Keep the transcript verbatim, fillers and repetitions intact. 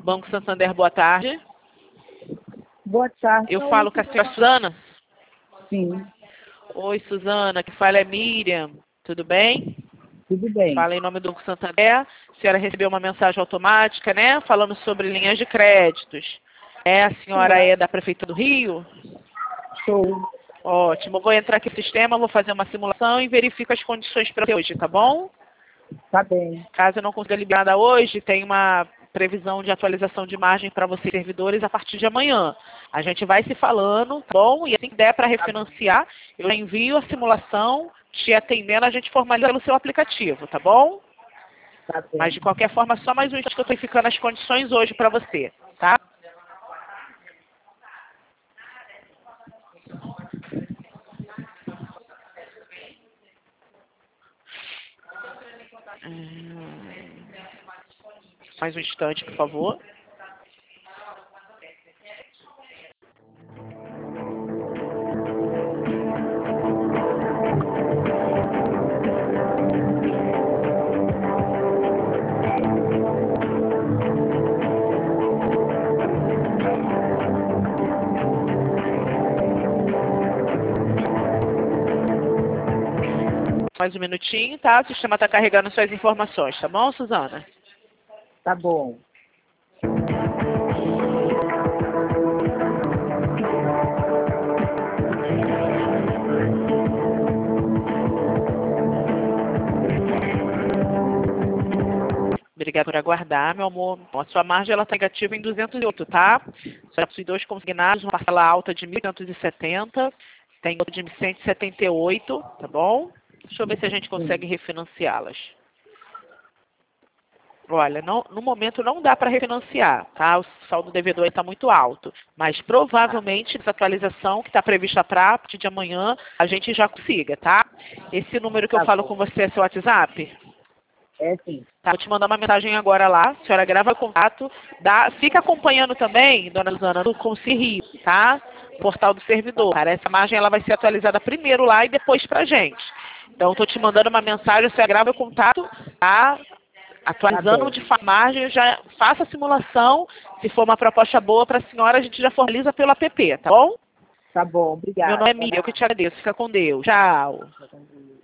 Banco Santander, boa tarde. Boa tarde. Eu falo com a senhora Suzana. Sim, Oi, Suzana, que fala é Miriam. Tudo bem? tudo bem. Fala em nome do Banco Santander. A senhora recebeu uma mensagem automática, né? Falando sobre linhas de créditos. É, a senhora é da Prefeitura do Rio? Sou. Ótimo. Eu vou entrar aqui no sistema, vou fazer uma simulação e verifico as condições para você hoje, tá bom? Tá bem. Caso eu não consiga liberar nada hoje, tem uma previsão de atualização de margem para vocês, servidores, a partir de amanhã. A gente vai se falando, tá bom? E assim que der para refinanciar, eu envio a simulação, te atendendo, a gente formaliza no seu aplicativo, tá bom? Tá bem. Mas de qualquer forma, só mais um instante que eu estou verificando as condições hoje para você, tá? Hum, Mais um instante, por favor. Mais um minutinho, tá? O sistema está carregando suas informações, tá bom, Suzana? Tá bom. Obrigada por aguardar, meu amor. A sua margem ela está negativa em duzentos e oito, tá? Só possui dois consignados, uma parcela alta de mil oitocentos e setenta, tem outra de cento e setenta e oito, tá bom? Deixa eu ver se a gente consegue refinanciá-las. Olha, não, no momento não dá para refinanciar, tá? O saldo devedor está muito alto. Mas provavelmente essa atualização que está prevista para a partir de amanhã, a gente já consiga, tá? Esse número que eu Tá falo bom. com você é seu WhatsApp? É sim. Tá, vou te mandar uma mensagem agora lá, a senhora grava o contato, dá, fica acompanhando também, dona Luzana, do Consirri, tá? Portal do servidor. Cara, essa margem ela vai ser atualizada primeiro lá e depois pra gente. Então, eu tô te mandando uma mensagem, você grava o contato, tá? Atualizando Tá de fa- margem, já faça a simulação, se for uma proposta boa pra senhora, a gente já formaliza pelo app, tá bom? Tá bom, Meu obrigada. nome é Miriam, eu que te agradeço, fica com Deus. Tchau. Tá bom.